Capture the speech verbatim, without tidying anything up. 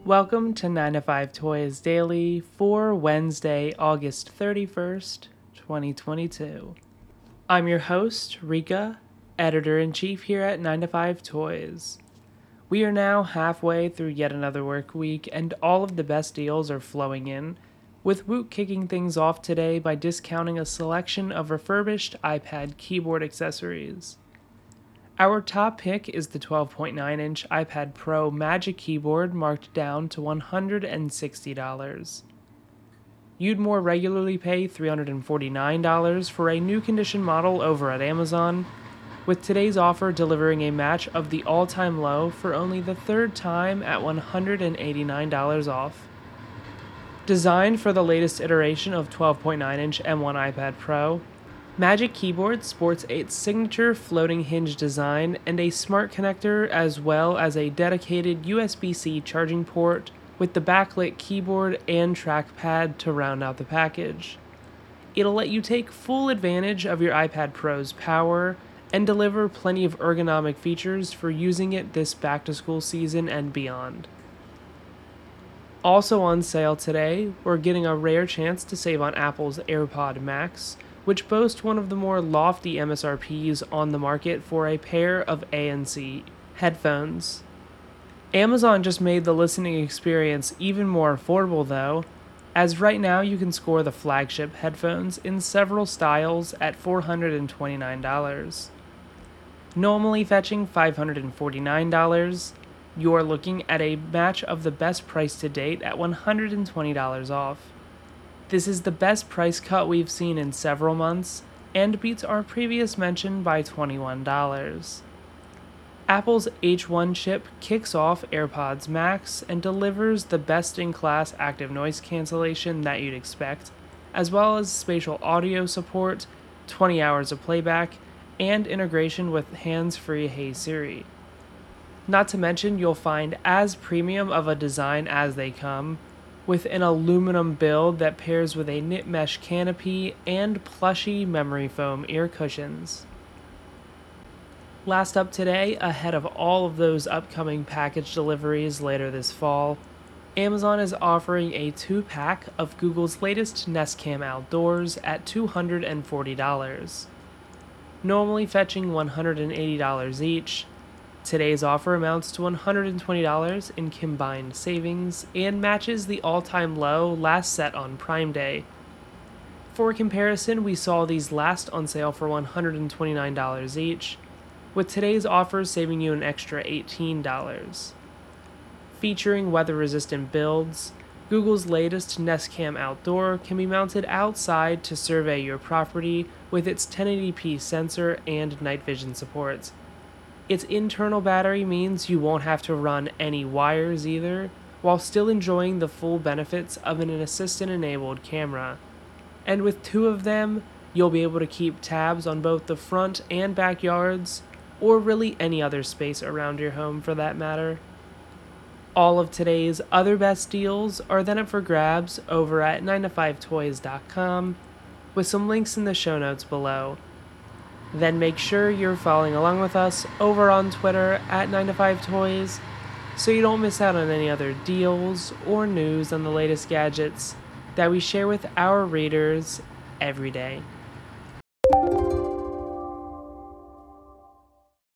Welcome to nine to five Toys Daily for Wednesday, August thirty-first, twenty twenty-two. I'm your host, Rika, editor-in-chief here at nine to five Toys. We are now halfway through yet another work week, and all of the best deals are flowing in, with Woot kicking things off today by discounting a selection of refurbished iPad keyboard accessories. Our top pick is the twelve point nine inch iPad Pro Magic Keyboard, marked down to one hundred sixty dollars. You'd more regularly pay three hundred forty-nine dollars for a new condition model over at Amazon, with today's offer delivering a match of the all-time low for only the third time at one hundred eighty-nine dollars off. Designed for the latest iteration of twelve point nine inch M one iPad Pro, Magic Keyboard sports its signature floating hinge design and a smart connector, as well as a dedicated U S B C charging port with the backlit keyboard and trackpad to round out the package. It'll let you take full advantage of your iPad Pro's power and deliver plenty of ergonomic features for using it this back-to-school season and beyond. Also on sale today, we're getting a rare chance to save on Apple's AirPod Max, which boast one of the more lofty M S R Ps on the market for a pair of A N C headphones. Amazon just made the listening experience even more affordable though, as right now you can score the flagship headphones in several styles at four hundred twenty-nine dollars. Normally fetching five hundred forty-nine dollars, you're looking at a match of the best price to date at one hundred twenty dollars off. This is the best price cut we've seen in several months, and beats our previous mention by twenty-one dollars. Apple's H one chip kicks off AirPods Max and delivers the best-in-class active noise cancellation that you'd expect, as well as spatial audio support, twenty hours of playback, and integration with hands-free Hey Siri. Not to mention, you'll find as premium of a design as they come, with an aluminum build that pairs with a knit mesh canopy and plushy memory foam ear cushions. Last up today, ahead of all of those upcoming package deliveries later this fall, Amazon is offering a two-pack of Google's latest Nest Cam Outdoors at two hundred forty dollars. Normally fetching one hundred eighty dollars each, today's offer amounts to one hundred twenty dollars in combined savings and matches the all-time low last set on Prime Day. For comparison, we saw these last on sale for one hundred twenty-nine dollars each, with today's offers saving you an extra eighteen dollars. Featuring weather-resistant builds, Google's latest Nest Cam Outdoor can be mounted outside to survey your property with its ten eighty p sensor and night vision support. Its internal battery means you won't have to run any wires either, while still enjoying the full benefits of an assistant-enabled camera. And with two of them, you'll be able to keep tabs on both the front and backyards, or really any other space around your home for that matter. All of today's other best deals are then up for grabs over at nine to five toys dot com, with some links in the show notes below. Then make sure you're following along with us over on Twitter at nine to five toys, so you don't miss out on any other deals or news on the latest gadgets that we share with our readers every day.